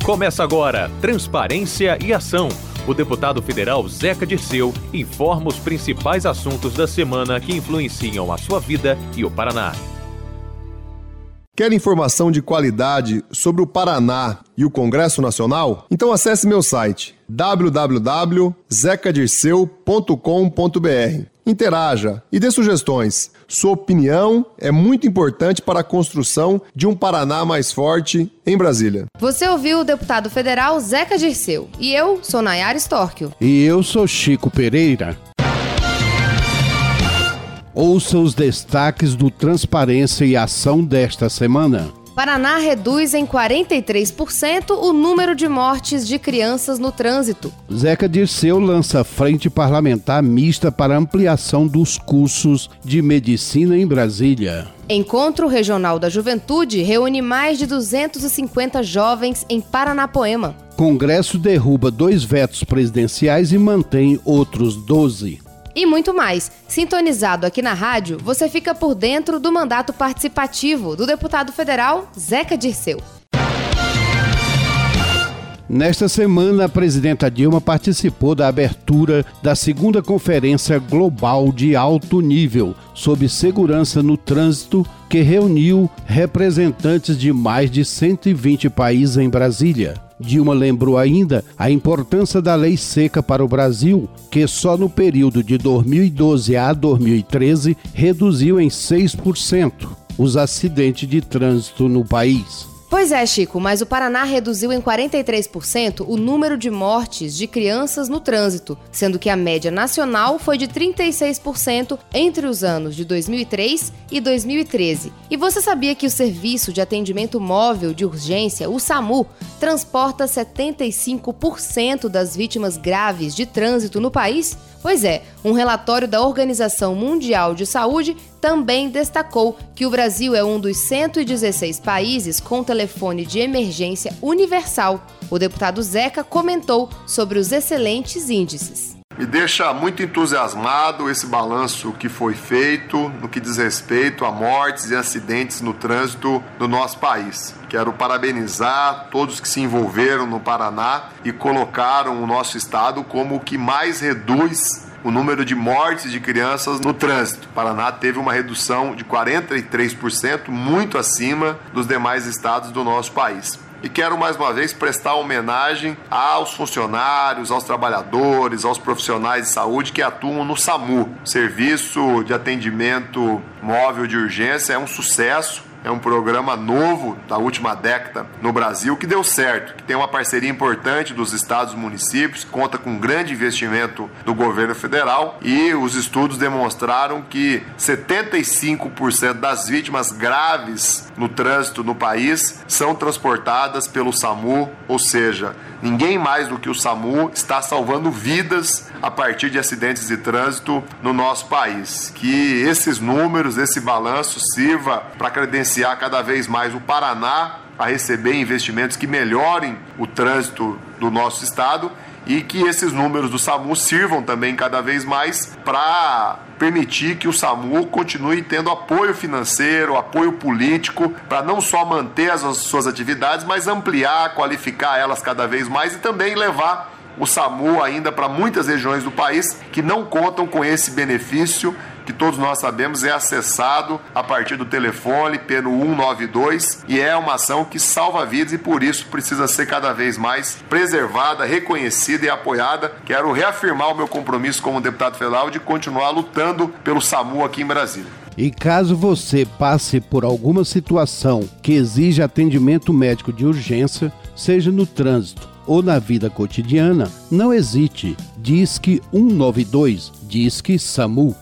Começa agora Transparência e Ação. O deputado federal Zeca Dirceu informa os principais assuntos da semana que influenciam a sua vida e o Paraná. Quer informação de qualidade sobre o Paraná e o Congresso Nacional? Então acesse meu site www.zecadirceu.com.br. Interaja e dê sugestões. Sua opinião é muito importante para a construção de um Paraná mais forte em Brasília. Você ouviu o deputado federal Zeca Dirceu. E eu sou Nayara Storchio. E eu sou Chico Pereira. Ouça os destaques do Transparência e Ação desta semana. Paraná reduz em 43% o número de mortes de crianças no trânsito. Zeca Dirceu lança frente parlamentar mista para ampliação dos cursos de medicina em Brasília. Encontro Regional da Juventude reúne mais de 250 jovens em Paranapoema. Congresso derruba 2 vetos presidenciais e mantém outros 12. E muito mais. Sintonizado aqui na rádio, você fica por dentro do mandato participativo do deputado federal Zeca Dirceu. Nesta semana, a presidenta Dilma participou da abertura da 2ª Conferência Global de Alto Nível sobre Segurança no Trânsito, que reuniu representantes de mais de 120 países em Brasília. Dilma lembrou ainda a importância da lei seca para o Brasil, que só no período de 2012 a 2013 reduziu em 6% os acidentes de trânsito no país. Pois é, Chico, mas o Paraná reduziu em 43% o número de mortes de crianças no trânsito, sendo que a média nacional foi de 36% entre os anos de 2003 e 2013. E você sabia que o Serviço de Atendimento Móvel de Urgência, o SAMU, transporta 75% das vítimas graves de trânsito no país? Pois é, um relatório da Organização Mundial de Saúde também destacou que o Brasil é um dos 116 países com telefone de emergência universal. O deputado Zeca comentou sobre os excelentes índices. Me deixa muito entusiasmado esse balanço que foi feito no que diz respeito a mortes e acidentes no trânsito do nosso país. Quero parabenizar todos que se envolveram no Paraná e colocaram o nosso estado como o que mais reduz o número de mortes de crianças no trânsito. O Paraná teve uma redução de 43%, muito acima dos demais estados do nosso país. E quero mais uma vez prestar homenagem aos funcionários, aos trabalhadores, aos profissionais de saúde que atuam no SAMU. O Serviço de Atendimento Móvel de Urgência é um sucesso. É um programa novo da última década no Brasil que deu certo, que tem uma parceria importante dos estados e municípios, conta com um grande investimento do governo federal e os estudos demonstraram que 75% das vítimas graves no trânsito no país são transportadas pelo SAMU, ou seja, ninguém mais do que o SAMU está salvando vidas a partir de acidentes de trânsito no nosso país. Que esses números, esse balanço sirva para credenciar cada vez mais o Paraná a receber investimentos que melhorem o trânsito do nosso estado e que esses números do SAMU sirvam também cada vez mais para permitir que o SAMU continue tendo apoio financeiro, apoio político, para não só manter as suas atividades, mas ampliar, qualificar elas cada vez mais e também levar o SAMU ainda para muitas regiões do país que não contam com esse benefício que todos nós sabemos é acessado a partir do telefone pelo 192 e é uma ação que salva vidas e por isso precisa ser cada vez mais preservada, reconhecida e apoiada. Quero reafirmar o meu compromisso como deputado federal de continuar lutando pelo SAMU aqui em Brasília. E caso você passe por alguma situação que exija atendimento médico de urgência, seja no trânsito ou na vida cotidiana, não hesite. Disque 192, Disque SAMU.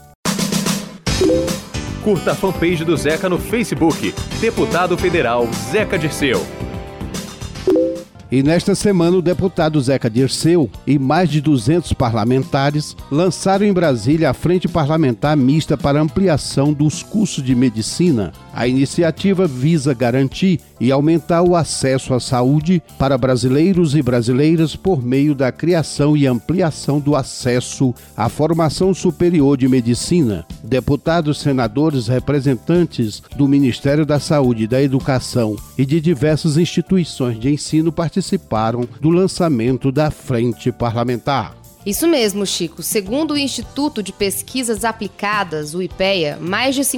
Curta a fanpage do Zeca no Facebook, Deputado Federal Zeca Dirceu. E nesta semana, o deputado Zeca Dirceu e mais de 200 parlamentares lançaram em Brasília a Frente Parlamentar Mista para Ampliação dos Cursos de Medicina. A iniciativa visa garantir e aumentar o acesso à saúde para brasileiros e brasileiras por meio da criação e ampliação do acesso à formação superior de medicina. Deputados, senadores, representantes do Ministério da Saúde e da Educação e de diversas instituições de ensino participaram do lançamento da Frente Parlamentar. Isso mesmo, Chico. Segundo o Instituto de Pesquisas Aplicadas, o IPEA, mais de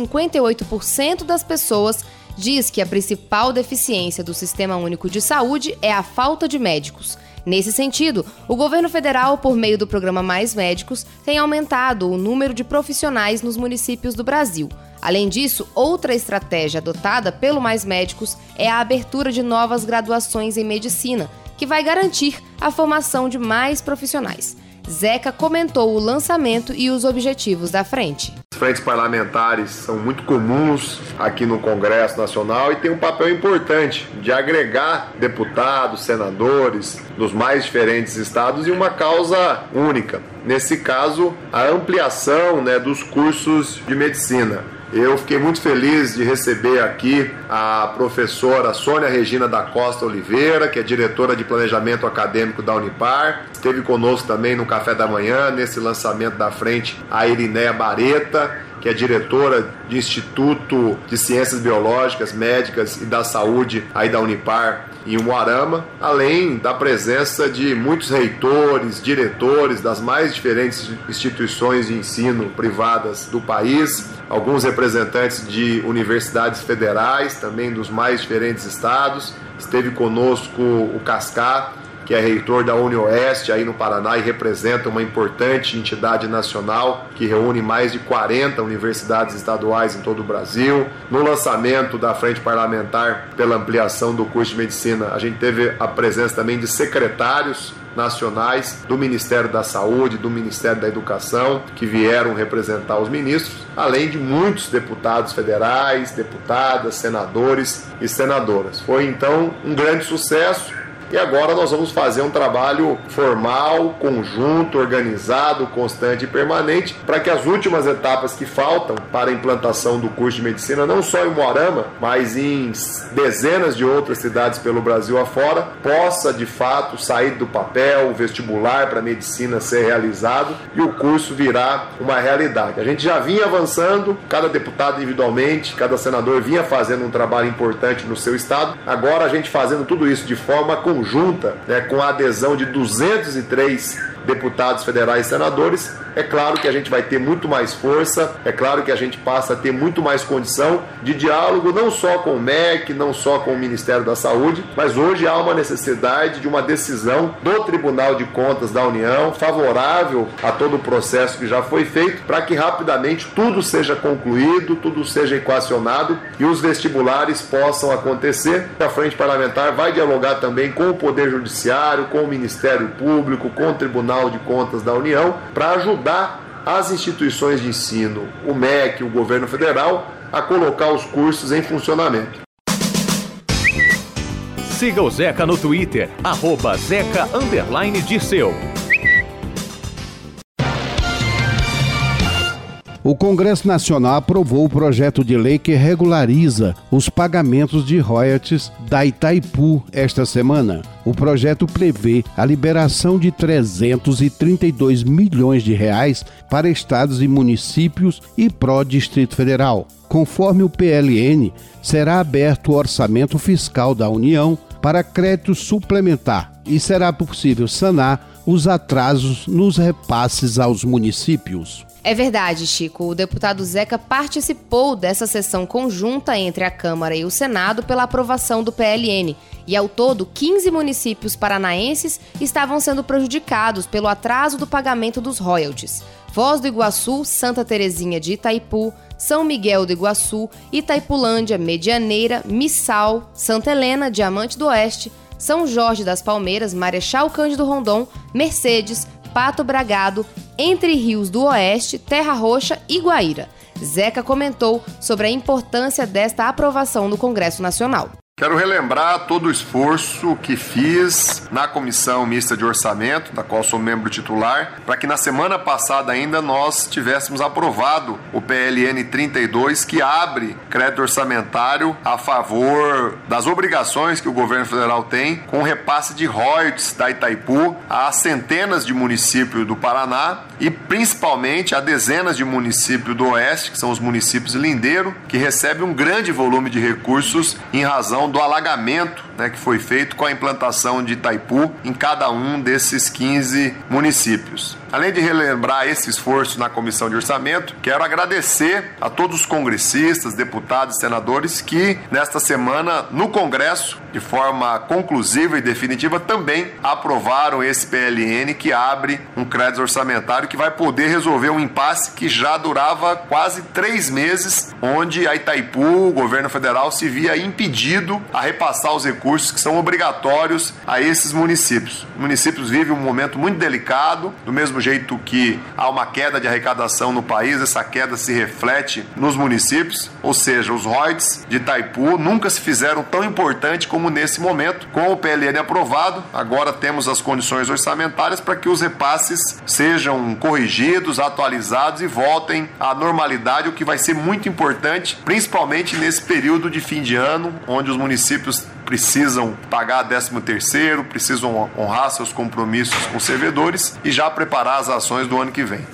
58% das pessoas diz que a principal deficiência do Sistema Único de Saúde é a falta de médicos. Nesse sentido, o governo federal, por meio do programa Mais Médicos, tem aumentado o número de profissionais nos municípios do Brasil. Além disso, outra estratégia adotada pelo Mais Médicos é a abertura de novas graduações em medicina, que vai garantir a formação de mais profissionais. Zeca comentou o lançamento e os objetivos da frente. As frentes parlamentares são muito comuns aqui no Congresso Nacional e têm um papel importante de agregar deputados, senadores dos mais diferentes estados em uma causa única. Nesse caso, a ampliação, dos cursos de medicina. Eu fiquei muito feliz de receber aqui a professora Sônia Regina da Costa Oliveira, que é diretora de Planejamento Acadêmico da Unipar. Esteve conosco também no café da manhã, nesse lançamento da frente, a Irinéia Bareta, que é diretora de Instituto de Ciências Biológicas, Médicas e da Saúde aí da Unipar em Umuarama, além da presença de muitos reitores, diretores das mais diferentes instituições de ensino privadas do país, alguns representantes de universidades federais, também dos mais diferentes estados. Esteve conosco o Cascá, que é reitor da UniOeste aí no Paraná e representa uma importante entidade nacional que reúne mais de 40 universidades estaduais em todo o Brasil. No lançamento da Frente Parlamentar pela ampliação do curso de medicina, a gente teve a presença também de secretários nacionais do Ministério da Saúde, do Ministério da Educação, que vieram representar os ministros, além de muitos deputados federais, deputadas, senadores e senadoras. Foi então um grande sucesso. E agora nós vamos fazer um trabalho formal, conjunto, organizado, constante e permanente para que as últimas etapas que faltam para a implantação do curso de medicina, não só em Umuarama, mas em dezenas de outras cidades pelo Brasil afora, possa de fato sair do papel, o vestibular para a medicina ser realizado e o curso virar uma realidade. A gente já vinha avançando, cada deputado individualmente, cada senador vinha fazendo um trabalho importante no seu estado, agora a gente fazendo tudo isso de forma conjunta, com a adesão de 203 deputados federais e senadores, é claro que a gente vai ter muito mais força, é claro que a gente passa a ter muito mais condição de diálogo, não só com o MEC, não só com o Ministério da Saúde, mas hoje há uma necessidade de uma decisão do Tribunal de Contas da União, favorável a todo o processo que já foi feito, para que rapidamente tudo seja concluído, tudo seja equacionado e os vestibulares possam acontecer. A Frente Parlamentar vai dialogar também com o Poder Judiciário, com o Ministério Público, com o Tribunal de Contas da União, para ajudar as instituições de ensino, o MEC, o governo federal, a colocar os cursos em funcionamento. Siga o Zeca no Twitter, @Zeca_Dirceu. O Congresso Nacional aprovou o projeto de lei que regulariza os pagamentos de royalties da Itaipu esta semana. O projeto prevê a liberação de 332 milhões de reais para estados e municípios e pró-Distrito Federal. Conforme o PLN, será aberto o orçamento fiscal da União para crédito suplementar e será possível sanar os atrasos nos repasses aos municípios. É verdade, Chico. O deputado Zeca participou dessa sessão conjunta entre a Câmara e o Senado pela aprovação do PLN. E ao todo, 15 municípios paranaenses estavam sendo prejudicados pelo atraso do pagamento dos royalties. Foz do Iguaçu, Santa Terezinha de Itaipu, São Miguel do Iguaçu, Itaipulândia, Medianeira, Missal, Santa Helena, Diamante do Oeste, São Jorge das Palmeiras, Marechal Cândido Rondon, Mercedes, Pato Bragado, Entre Rios do Oeste, Terra Roxa e Guaíra. Zeca comentou sobre a importância desta aprovação no Congresso Nacional. Quero relembrar todo o esforço que fiz na Comissão Mista de Orçamento, da qual sou membro titular, para que na semana passada ainda nós tivéssemos aprovado o PLN 32, que abre crédito orçamentário a favor das obrigações que o governo federal tem com o repasse de royalties da Itaipu a centenas de municípios do Paraná e principalmente a dezenas de municípios do Oeste, que são os municípios lindeiros, que recebem um grande volume de recursos em razão do alagamento, que foi feito com a implantação de Itaipu em cada um desses 15 municípios. Além de relembrar esse esforço na Comissão de Orçamento, quero agradecer a todos os congressistas, deputados e senadores que, nesta semana, no Congresso, de forma conclusiva e definitiva, também aprovaram esse PLN que abre um crédito orçamentário que vai poder resolver um impasse que já durava quase 3 meses, onde a Itaipu, o governo federal, se via impedido a repassar os recursos que são obrigatórios a esses municípios. Os municípios vivem um momento muito delicado, do mesmo jeito que há uma queda de arrecadação no país, essa queda se reflete nos municípios, ou seja, os royalties de Itaipu nunca se fizeram tão importante como nesse momento. Com o PLN aprovado, agora temos as condições orçamentárias para que os repasses sejam corrigidos, atualizados e voltem à normalidade, o que vai ser muito importante, principalmente nesse período de fim de ano, onde os municípios precisam pagar 13º, precisam honrar seus compromissos com os servidores e já preparar as ações do ano que vem.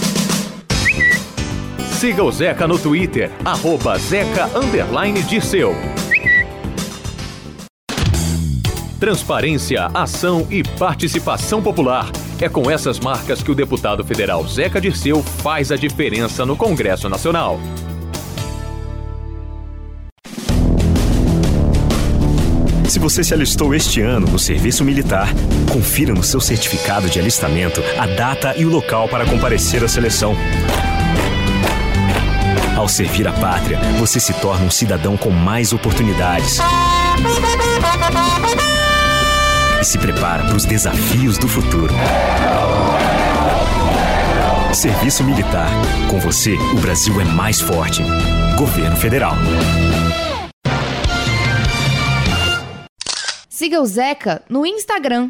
Siga o Zeca no Twitter, @Zeca_Dirceu. Transparência, ação e participação popular. É com essas marcas que o deputado federal Zeca Dirceu faz a diferença no Congresso Nacional. Se você se alistou este ano no serviço militar, confira no seu certificado de alistamento a data e o local para comparecer à seleção. Ao servir a pátria, você se torna um cidadão com mais oportunidades. E se prepara para os desafios do futuro. Serviço Militar. Com você, o Brasil é mais forte. Governo Federal. Siga o Zeca no Instagram,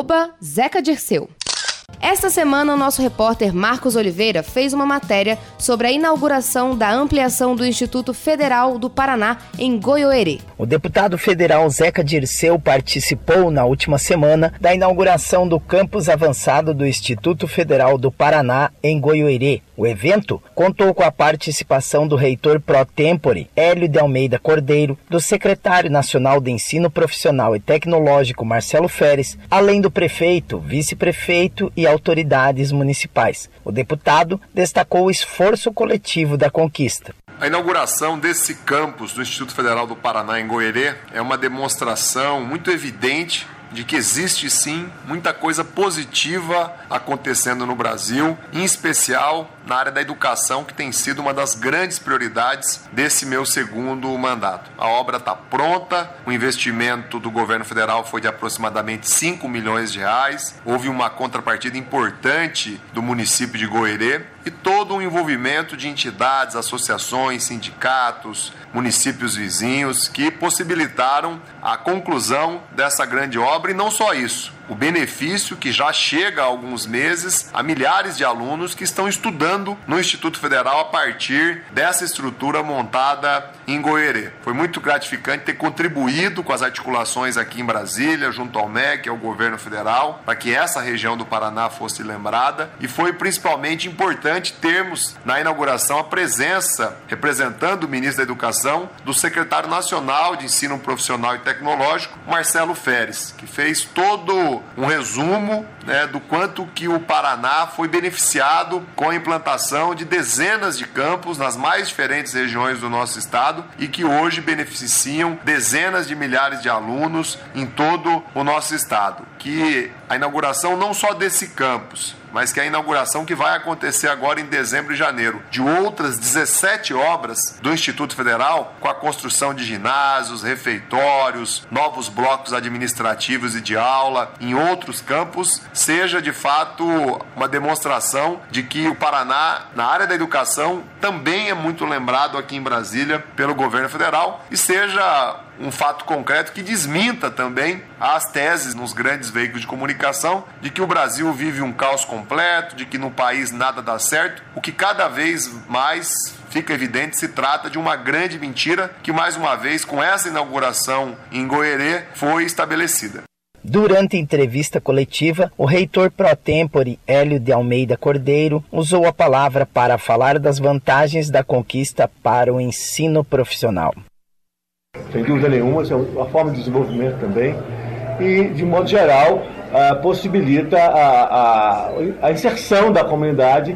@ZecaDirceu. Esta semana, o nosso repórter Marcos Oliveira fez uma matéria sobre a inauguração da ampliação do Instituto Federal do Paraná em Goiôerê. O deputado federal Zeca Dirceu participou na última semana da inauguração do campus avançado do Instituto Federal do Paraná em Goiôerê. O evento contou com a participação do reitor pro tempore, Hélio de Almeida Cordeiro, do secretário nacional de Ensino Profissional e Tecnológico, Marcelo Feres, além do prefeito, vice-prefeito e autoridades municipais. O deputado destacou o esforço coletivo da conquista. A inauguração desse campus do Instituto Federal do Paraná em Goiôerê é uma demonstração muito evidente de que existe sim muita coisa positiva acontecendo no Brasil, em especial na área da educação, que tem sido uma das grandes prioridades desse meu segundo mandato. A obra está pronta, o investimento do governo federal foi de aproximadamente 5 milhões de reais, houve uma contrapartida importante do município de Goiôerê e todo um envolvimento de entidades, associações, sindicatos, municípios vizinhos que possibilitaram a conclusão dessa grande obra e não só isso. O benefício que já chega há alguns meses a milhares de alunos que estão estudando no Instituto Federal a partir dessa estrutura montada em Goiôerê. Foi muito gratificante ter contribuído com as articulações aqui em Brasília, junto ao MEC, ao governo federal, para que essa região do Paraná fosse lembrada, e foi principalmente importante termos na inauguração a presença, representando o ministro da Educação, do secretário nacional de Ensino Profissional e Tecnológico, Marcelo Feres, que fez todo um resumo do quanto que o Paraná foi beneficiado com a implantação de dezenas de campos nas mais diferentes regiões do nosso estado e que hoje beneficiam dezenas de milhares de alunos em todo o nosso estado. Que a inauguração não só desse campus, mas que a inauguração que vai acontecer agora em dezembro e janeiro de outras 17 obras do Instituto Federal, com a construção de ginásios, refeitórios, novos blocos administrativos e de aula em outros campos, seja de fato uma demonstração de que o Paraná, na área da educação, também é muito lembrado aqui em Brasília pelo governo federal e seja um fato concreto que desminta também as teses nos grandes veículos de comunicação de que o Brasil vive um caos completo, de que no país nada dá certo, o que cada vez mais fica evidente, se trata de uma grande mentira que, mais uma vez, com essa inauguração em Goiôerê, foi estabelecida. Durante a entrevista coletiva, o reitor pró-tempore Hélio de Almeida Cordeiro usou a palavra para falar das vantagens da conquista para o ensino profissional. Sem dúvida nenhuma, é uma forma de desenvolvimento também e, de modo geral, possibilita a inserção da comunidade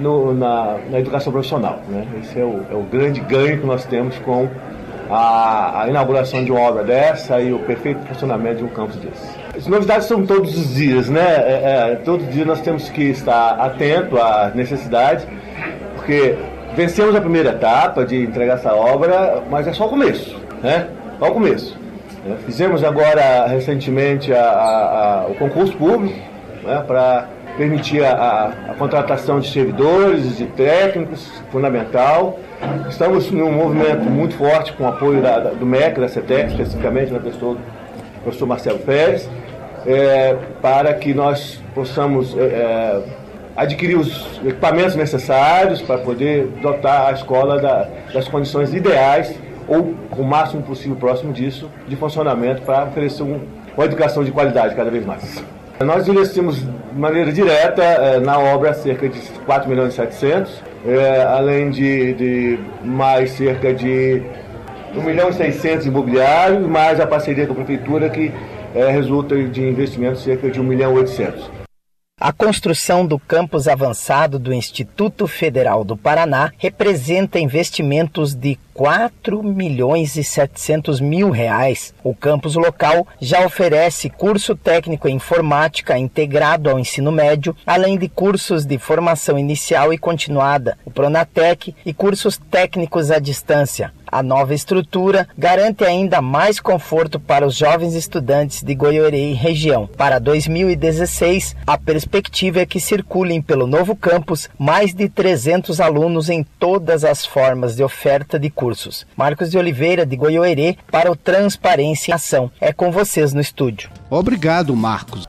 na educação profissional, né? Esse é o grande ganho que nós temos com a inauguração de uma obra dessa e o perfeito funcionamento de um campus desse. As novidades são todos os dias, né? Todo dia nós temos que estar atento às necessidades, porque vencemos a primeira etapa de entregar essa obra, mas é só o começo, né? Só o começo. Fizemos agora, recentemente, o concurso público, né, para permitir a contratação de servidores, de técnicos, fundamental. Estamos num movimento muito forte com o apoio do MEC, da CETEC, especificamente na pessoa do professor Marcelo Pérez, para que nós possamos adquirir os equipamentos necessários para poder dotar a escola das condições ideais, ou o máximo possível próximo disso, de funcionamento para oferecer uma educação de qualidade cada vez mais. Nós investimos de maneira direta na obra cerca de 4 milhões e 700, além de mais cerca de 1 milhão e 600 imobiliários, mais a parceria com a prefeitura que resulta de investimento cerca de 1 milhão e 800. A construção do campus avançado do Instituto Federal do Paraná representa investimentos de R$4 milhões e 700 mil. O campus local já oferece curso técnico em informática integrado ao ensino médio, além de cursos de formação inicial e continuada, o Pronatec e cursos técnicos à distância. A nova estrutura garante ainda mais conforto para os jovens estudantes de Goiôerê e região. Para 2016, a perspectiva é que circulem pelo novo campus mais de 300 alunos em todas as formas de oferta de cursos. Marcos de Oliveira, de Goiôerê, para o Transparência em Ação. É com vocês no estúdio. Obrigado, Marcos.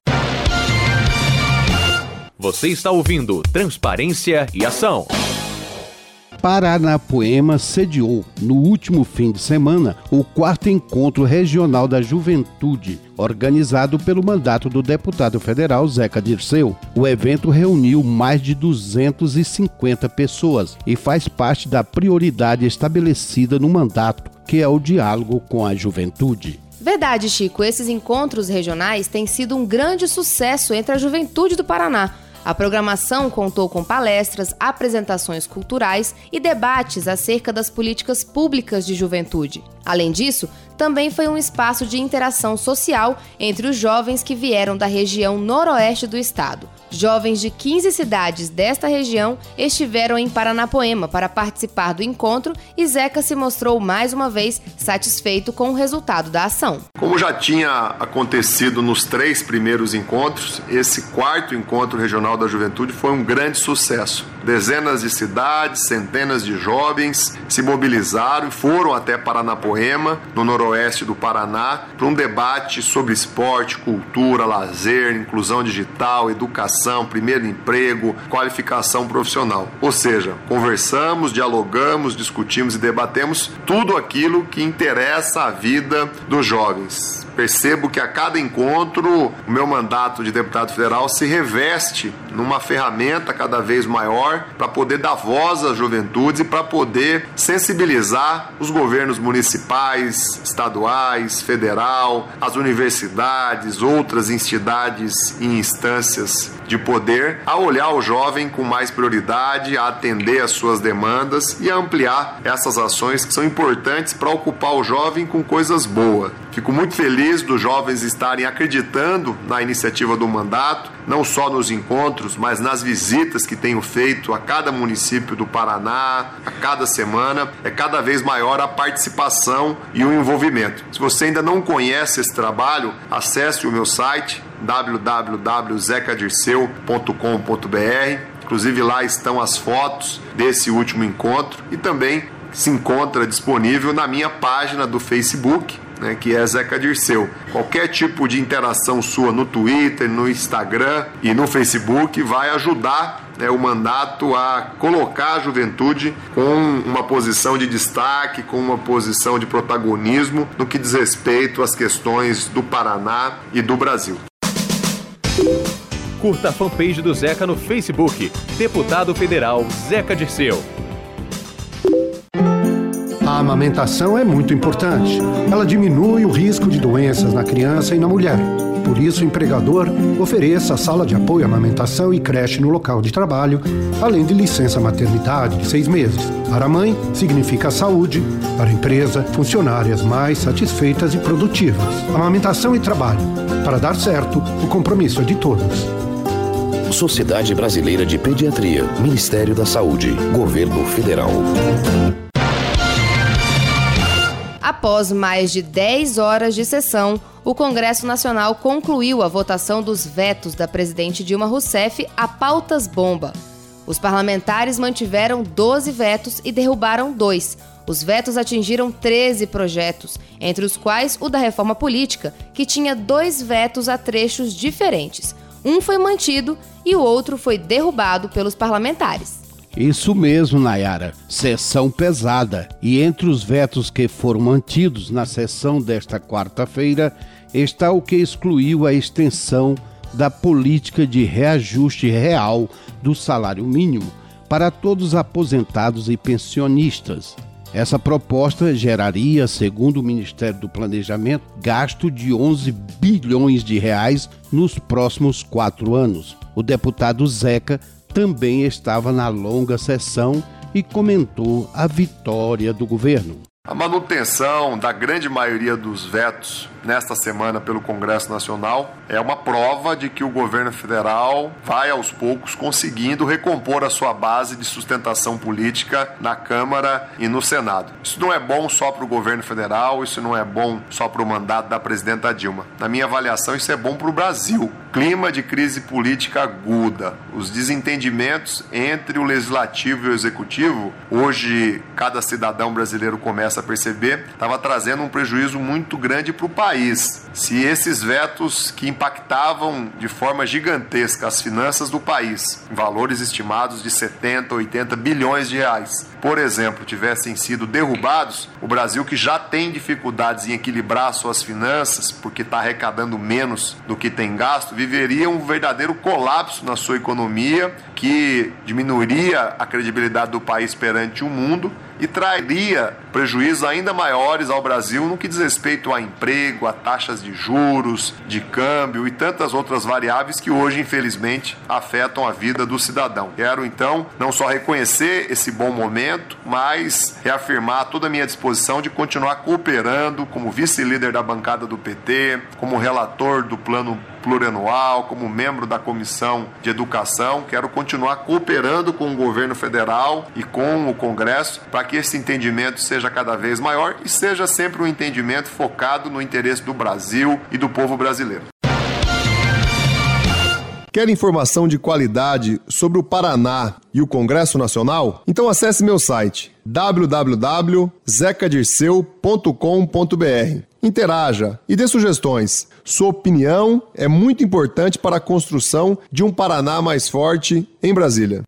Você está ouvindo Transparência e Ação. Paranapoema sediou, no último fim de semana, o 4º Encontro Regional da Juventude, organizado pelo mandato do deputado federal Zeca Dirceu. O evento reuniu mais de 250 pessoas e faz parte da prioridade estabelecida no mandato, que é o diálogo com a juventude. Verdade, Chico, esses encontros regionais têm sido um grande sucesso entre a juventude do Paraná. A programação contou com palestras, apresentações culturais e debates acerca das políticas públicas de juventude. Além disso, também foi um espaço de interação social entre os jovens que vieram da região noroeste do estado. Jovens de 15 cidades desta região estiveram em Paranapoema para participar do encontro e Zeca se mostrou mais uma vez satisfeito com o resultado da ação. Como já tinha acontecido nos 3 primeiros encontros, esse 4º Encontro Regional da Juventude foi um grande sucesso. Dezenas de cidades, centenas de jovens se mobilizaram e foram até Paranapoema, no noroeste do Paraná, para um debate sobre esporte, cultura, lazer, inclusão digital, educação, primeiro emprego, qualificação profissional. Ou seja, conversamos, dialogamos, discutimos e debatemos tudo aquilo que interessa à vida dos jovens. Percebo que a cada encontro o meu mandato de deputado federal se reveste numa ferramenta cada vez maior para poder dar voz às juventudes e para poder sensibilizar os governos municipais, estaduais, federal, as universidades, outras entidades e instâncias de poder a olhar o jovem com mais prioridade, a atender às suas demandas e a ampliar essas ações que são importantes para ocupar o jovem com coisas boas. Fico muito feliz dos jovens estarem acreditando na iniciativa do mandato, não só nos encontros, mas nas visitas que tenho feito a cada município do Paraná, a cada semana. É cada vez maior a participação e o envolvimento. Se você ainda não conhece esse trabalho, acesse o meu site www.zecadirceu.com.br. Inclusive lá estão as fotos desse último encontro e também se encontra disponível na minha página do Facebook, né, que é Zeca Dirceu. Qualquer tipo de interação sua no Twitter, no Instagram e no Facebook vai ajudar o mandato a colocar a juventude com uma posição de destaque, com uma posição de protagonismo no que diz respeito às questões do Paraná e do Brasil. Curta a fanpage do Zeca no Facebook, Deputado Federal Zeca Dirceu. A amamentação é muito importante. Ela diminui o risco de doenças na criança e na mulher. Por isso, o empregador ofereça a sala de apoio à amamentação e creche no local de trabalho, além de licença maternidade de 6 meses. Para a mãe, significa saúde. Para a empresa, funcionárias mais satisfeitas e produtivas. Amamentação e trabalho. Para dar certo, o compromisso é de todos. Sociedade Brasileira de Pediatria, Ministério da Saúde, Governo Federal. Após mais de 10 horas de sessão, o Congresso Nacional concluiu a votação dos vetos da presidente Dilma Rousseff a pautas-bomba. Os parlamentares mantiveram 12 vetos e derrubaram 2. Os vetos atingiram 13 projetos, entre os quais o da reforma política, que tinha 2 vetos a trechos diferentes. Um foi mantido e o outro foi derrubado pelos parlamentares. Isso mesmo, Nayara. Sessão pesada. E entre os vetos que foram mantidos na sessão desta quarta-feira está o que excluiu a extensão da política de reajuste real do salário mínimo para todos os aposentados e pensionistas. Essa proposta geraria, segundo o Ministério do Planejamento, gasto de 11 bilhões de reais nos próximos 4 anos. O deputado Zeca também estava na longa sessão e comentou a vitória do governo. A manutenção da grande maioria dos vetos nesta semana pelo Congresso Nacional é uma prova de que o governo federal vai aos poucos conseguindo recompor a sua base de sustentação política na Câmara e no Senado. Isso não é bom só para o governo federal, isso não é bom só para o mandato da presidenta Dilma. Na minha avaliação, isso é bom para o Brasil. Clima de crise política aguda, os desentendimentos entre o Legislativo e o Executivo, hoje cada cidadão brasileiro começa a perceber, estava trazendo um prejuízo muito grande para o país. Se esses vetos que impactavam de forma gigantesca as finanças do país, em valores estimados de 70, 80 bilhões de reais, por exemplo, tivessem sido derrubados, o Brasil, que já tem dificuldades em equilibrar suas finanças, porque está arrecadando menos do que tem gasto, viveria um verdadeiro colapso na sua economia, que diminuiria a credibilidade do país perante o mundo e traria prejuízos ainda maiores ao Brasil no que diz respeito a emprego, a taxas de juros, de câmbio e tantas outras variáveis que hoje, infelizmente, afetam a vida do cidadão. Quero, então, não só reconhecer esse bom momento, mas reafirmar toda a minha disposição de continuar cooperando como vice-líder da bancada do PT, como relator do plano plurianual, como membro da Comissão de Educação. Quero continuar cooperando com o governo federal e com o Congresso para que esse entendimento seja cada vez maior e seja sempre um entendimento focado no interesse do Brasil e do povo brasileiro. Quer informação de qualidade sobre o Paraná e o Congresso Nacional? Então acesse meu site www.zecadirceu.com.br. Interaja e dê sugestões. Sua opinião é muito importante para a construção de um Paraná mais forte em Brasília.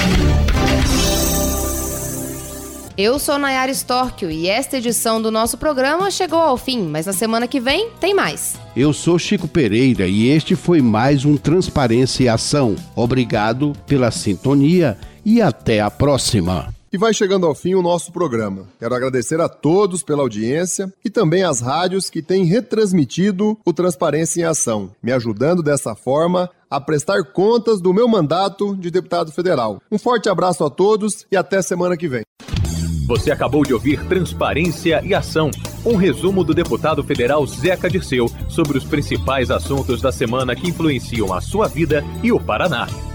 Eu sou Nayara Storchio e esta edição do nosso programa chegou ao fim, mas na semana que vem tem mais. Eu sou Chico Pereira e este foi mais um Transparência e Ação. Obrigado pela sintonia e até a próxima. E vai chegando ao fim o nosso programa. Quero agradecer a todos pela audiência e também às rádios que têm retransmitido o Transparência em Ação, me ajudando dessa forma a prestar contas do meu mandato de deputado federal. Um forte abraço a todos e até semana que vem. Você acabou de ouvir Transparência e Ação, um resumo do deputado federal Zeca Dirceu sobre os principais assuntos da semana que influenciam a sua vida e o Paraná.